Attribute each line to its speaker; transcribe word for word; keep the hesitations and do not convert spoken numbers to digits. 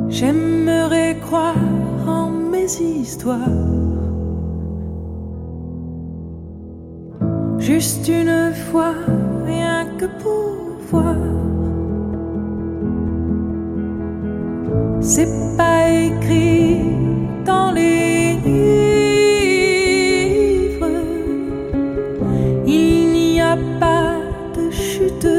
Speaker 1: J'aimerais croire en mes histoires, juste une fois, rien que pour voir. C'est pas écrit dans les livres, il n'y a pas de chute